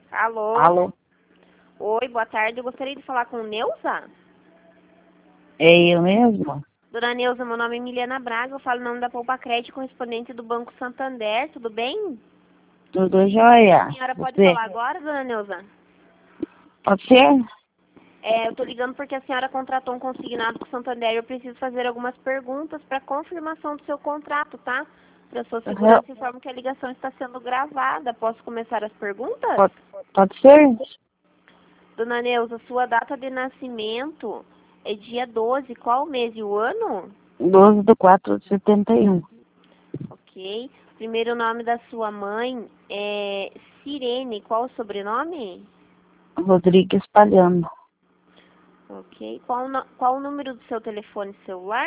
Alô? Alô? Oi, boa tarde. Eu gostaria de falar com Neuza. É eu mesmo? Dona Neuza, meu nome é Emiliana Braga. Eu falo em nome da Poupa Crédito, correspondente do Banco Santander. Tudo bem? Tudo jóia? A senhora pode Você? falar agora, Dona Neuza? Pode ser? Eu tô ligando porque a senhora contratou um consignado com o Santander. Eu preciso fazer algumas perguntas para confirmação do seu contrato, tá? Para sua segurança, informo que a ligação está sendo gravada. Posso começar as perguntas? Pode ser? Dona Neuza, sua data de nascimento é dia 12. Qual o mês e o ano? 12/4/71. Ok. Primeiro nome da sua mãe é Sirene. Qual o sobrenome? Rodrigues Palhano. Ok. Qual o número do seu telefone celular?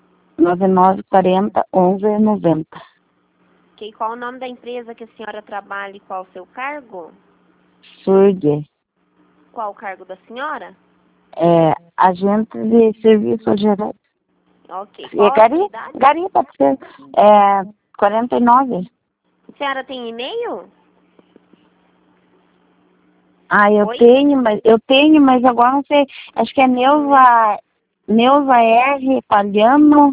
9940 1190. Ok. Qual o nome da empresa que a senhora trabalha e qual o seu cargo? Surge. Qual o cargo da senhora? Agente de serviços gerais. Ok. E Qual a sua idade? Gari pode ser. 49. A senhora tem e-mail? Ah, eu Oi? tenho, mas agora não sei. Acho que é Neuza R. Palhano.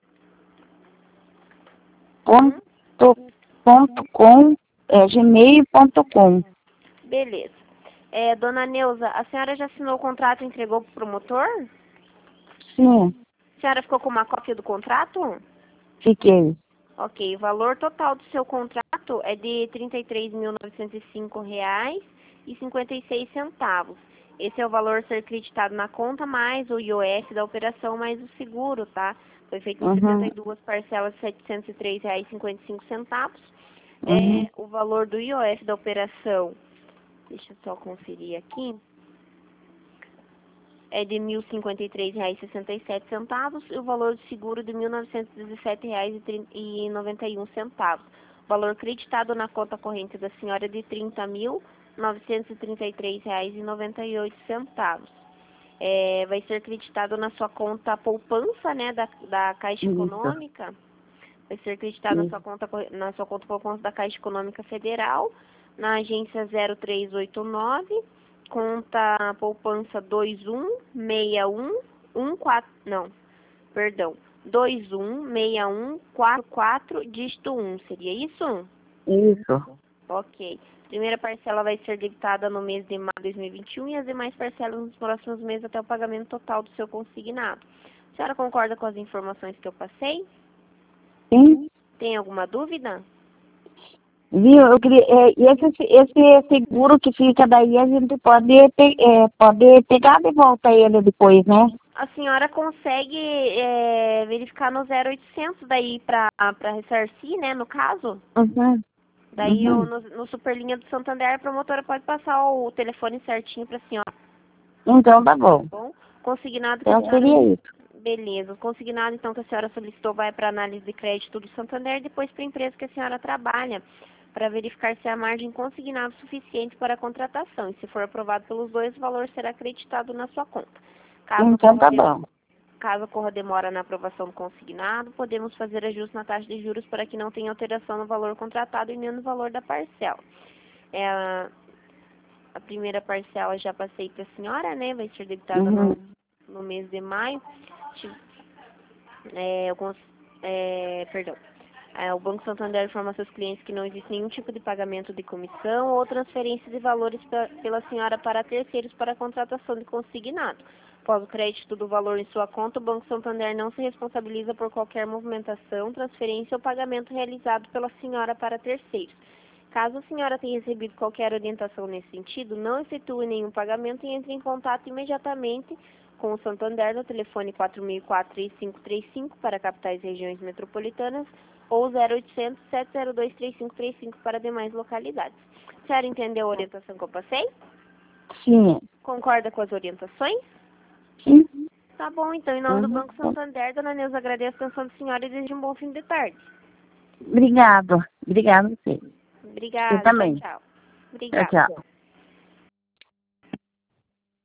Uhum. .com, gmail.com. Beleza. Dona Neuza, a senhora já assinou o contrato e entregou para o promotor? Sim, A senhora ficou com uma cópia do contrato? fiquei. Ok, o valor total do seu contrato é de R$ 33.905,56. Esse é o valor a ser creditado na conta, mais o IOF da operação, mais o seguro, tá? Foi feito em 72 parcelas de R$ 703,55. O valor do IOF da operação, deixa eu só conferir aqui, é de R$ 1.053,67 e o valor do seguro de R$ 1.917,91. O valor creditado na conta corrente da senhora é de R$ 30.933,98. Vai ser creditado na sua conta poupança, né, da Caixa Econômica. Vai ser creditado na sua conta poupança da Caixa Econômica Federal, na agência 0389. Conta poupança 216144, dígito 1, seria isso? Isso. Ok. Primeira parcela vai ser debitada no mês de maio de 2021 e as demais parcelas nos próximos meses até o pagamento total do seu consignado. A senhora concorda com as informações que eu passei? Sim. Tem alguma dúvida? Viu? Eu queria, e esse seguro que fica daí, a gente pode pegar de volta ele depois, né? A senhora consegue verificar no 0800 daí para ressarcir, né, no caso? Uhum. Daí no Superlinha do Santander a promotora pode passar o telefone certinho para a senhora. Então tá bom. Bom, consignado que a Então senhora... seria isso. Beleza. O consignado, então, que a senhora solicitou vai para análise de crédito do Santander e depois para a empresa que a senhora trabalha, para verificar se a margem consignada é suficiente para a contratação. E se for aprovado pelos dois, o valor será acreditado na sua conta. Então tá bom. Caso ocorra demora na aprovação do consignado, podemos fazer ajuste na taxa de juros para que não tenha alteração no valor contratado e nem no valor da parcela. A primeira parcela já passei para a senhora, né? Vai ser debitada no mês de maio. O Banco Santander informa seus clientes que não existe nenhum tipo de pagamento de comissão ou transferência de valores pela senhora para terceiros para a contratação de consignado. Após o crédito do valor em sua conta, o Banco Santander não se responsabiliza por qualquer movimentação, transferência ou pagamento realizado pela senhora para terceiros. Caso a senhora tenha recebido qualquer orientação nesse sentido, não efetue nenhum pagamento e entre em contato imediatamente com o Santander no telefone 4004-3535 para capitais e regiões metropolitanas ou 0800-702-3535 para demais localidades. A senhora entendeu a orientação que eu passei? Sim. Concorda com as orientações? Sim. Tá bom, então, em nome do Banco Santander, dona Neuza, agradeço a atenção da senhora e desejo um bom fim de tarde. Obrigado. Obrigado, sim. Obrigada, Eu também. tchau. Tchau, Obrigada. tchau.